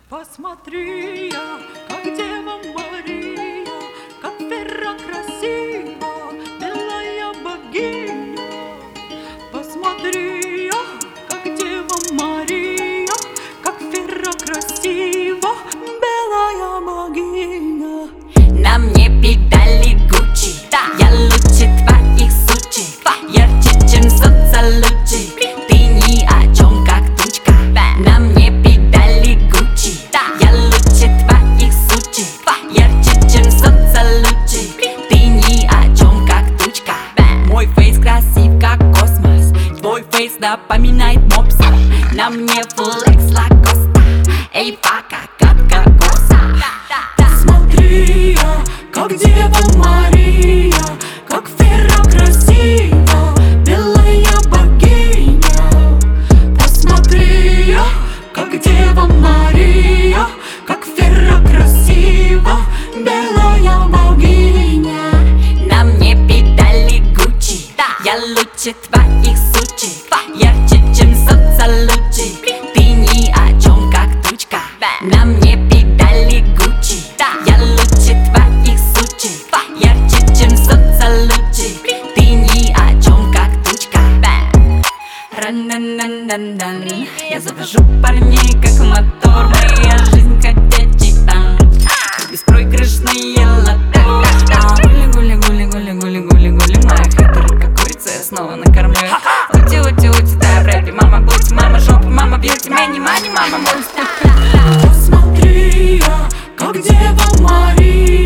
Посмотри я, как Дева Мария, как Вера красива, белая богиня. Посмотри я, как Дева Мария, как Вера красива, белая богиня. На мне педали Гуччи, я лучше твоих сучи, ярче, чем солнце лучи. Ты ни о чем, как тучка. На мне педали Гуччи, я лучше твоих сучи, ярче, чем солнце лучи. Ты ни о чем, как тучка. Мой фейс красив, как космос, твой фейс напоминает мопса. На мне флекс Лакоста, эй, пока, как кокоса. Посмотри я, как Дева Мария, как Вера красива, белая богиня. Посмотри я, как Дева Мария, как Вера красива, белая богиня. На мне педали Гуччи, я лучше твоих сучи, ярче, чем солнце лучи. Ты ни о чем, как тучка. На мне педали Гуччи, я лучше твоих сучи, ярче, чем солнце лучи. Ты ни о чем, как тучка. Ран-дан-дан-дан-дан. Я завожу парней, как мотор, моя жизнь как титан. Беспроигрышные лото. Гули-гули-гули-гули-гули-гули. Моя хитрая, как курица, я снова накормлю. Ути-ути-ути, дай в рэпе. Мама бути, мама жопа, мама бьюти, мэни, мани, мама мульт. Посмотри я, как Дева Мария,